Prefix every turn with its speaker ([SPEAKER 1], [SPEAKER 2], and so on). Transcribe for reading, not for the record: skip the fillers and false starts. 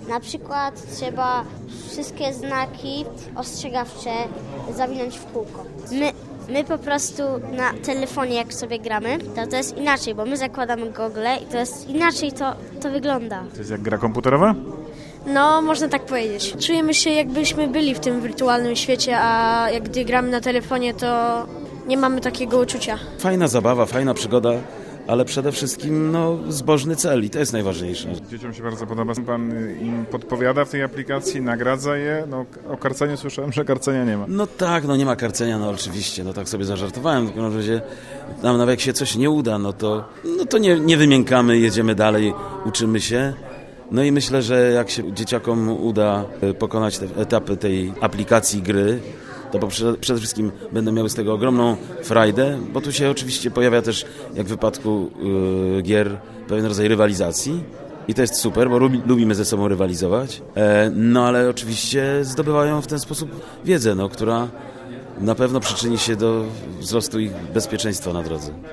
[SPEAKER 1] Na przykład trzeba wszystkie znaki ostrzegawcze zawinąć w kółko. My po prostu na telefonie, jak sobie gramy, to jest inaczej, bo my zakładamy gogle i to jest inaczej to wygląda.
[SPEAKER 2] To jest jak gra komputerowa?
[SPEAKER 3] No, można tak powiedzieć. Czujemy się, jakbyśmy byli w tym wirtualnym świecie, a jak gdy gramy na telefonie, to nie mamy takiego uczucia.
[SPEAKER 4] Fajna zabawa, fajna przygoda, ale przede wszystkim zbożny cel i to jest najważniejsze.
[SPEAKER 2] Dzieciom się bardzo podoba. Pan im podpowiada w tej aplikacji, nagradza je. O karceniu słyszałem, że karcenia nie ma.
[SPEAKER 4] No tak, nie ma karcenia, oczywiście, tak sobie zażartowałem, w każdym razie nawet jak się coś nie uda, to nie wymiękamy, jedziemy dalej, uczymy się. No i myślę, że jak się dzieciakom uda pokonać te etapy tej aplikacji gry, to przede wszystkim będą miały z tego ogromną frajdę, bo tu się oczywiście pojawia też, jak w wypadku gier, pewien rodzaj rywalizacji i to jest super, bo lubimy ze sobą rywalizować, ale oczywiście zdobywają w ten sposób wiedzę, która na pewno przyczyni się do wzrostu ich bezpieczeństwa na drodze.